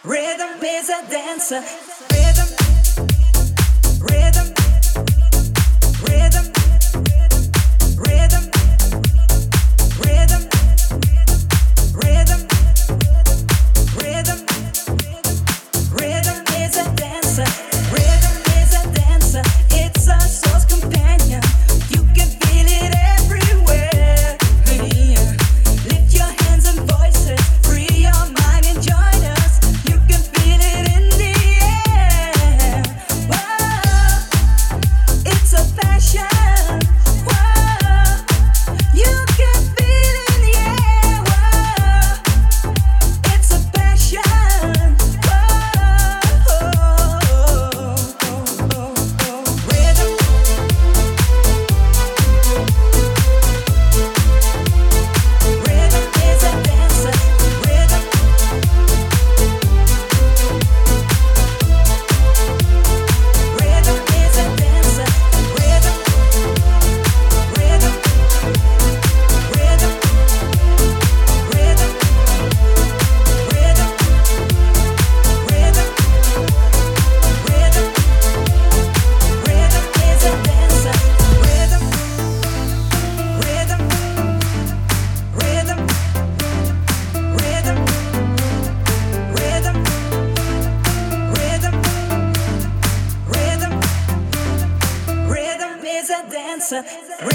Rhythm is a dancer. Rhythm, rhythm, rhythm, rhythm, rhythm, rhythm, rhythm, rhythm is a dancer. Rhythm is a dancer. It's a soul's companion. You can feel it everywhere. Yeah. Lift your hands and voices. Free your mind and join us. You can feel it in the air. Whoa, it's a passion. Whoa, you can feel it in the air. Whoa, it's a passion. Rhythm, rhythm is a dancer. Rhythm, rhythm is a dancer. Rhythm, rhythm, rhythm, rhythm, rhythm, rhythm, rhythm, rhythm is a dancer. Rhythm, rhythm, rhythm, rhythm, rhythm, rhythm, rhythm, rhythm is a dancer.